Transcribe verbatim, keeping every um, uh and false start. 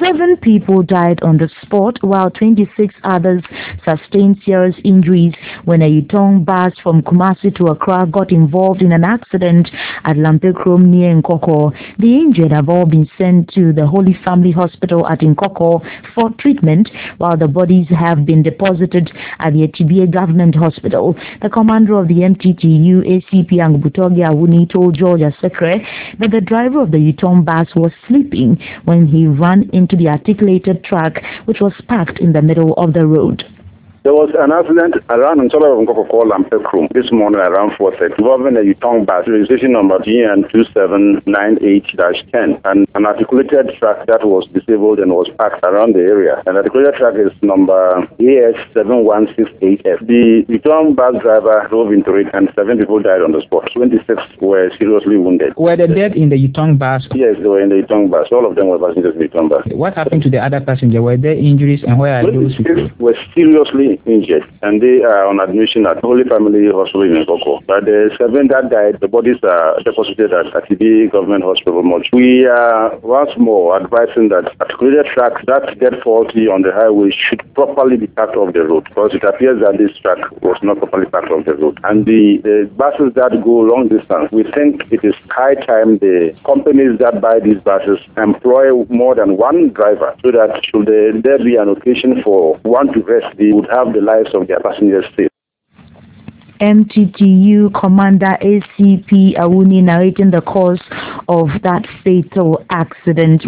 Seven people died on the spot, while twenty-six others sustained serious injuries when a Yutong bus from Kumasi to Accra got involved in an accident at Lampekrom near Nkoko. The injured have all been sent to the Holy Family Hospital at Nkoko for treatment, while the bodies have been deposited at the Etibie Government Hospital. The commander of the M T T U, A C P Angbutogi Awuni, told George Asekre that the driver of the Yutong bus was sleeping when he ran into the articulated truck, which was parked in the middle of the road. There was an accident around in Solar of Nkoko called Lampekrom this morning around four thirty involving a Yutong bus, registration number G N two seven nine eight dash ten, and an articulated truck that was disabled and was parked around the area. And the articulated truck is number A S seven one six eight F. The Yutong bus driver drove into it and seven people died on the spot. twenty-six were seriously wounded. Were they dead in the Yutong bus? Yes, they were in the Yutong bus. All of them were passengers in the Yutong bus. What happened to the other passenger? Were there injuries, and where are those people? Were seriously injured, and they are on admission at Holy Family Hospital in Nkoko. But the seven that died, the bodies are deposited at Etibie Government Hospital. We are once more advising that articulated tracks that get faulty on the highway should properly be parked off the road, because it appears that this track was not properly parked off the road. And the, the buses that go long distance, we think it is high time the companies that buy these buses employ more than one driver, so that should there be an occasion for one to rest, they would have the lives of their passengers safe. M T T U Commander A C P Awuni narrating the cause of that fatal accident.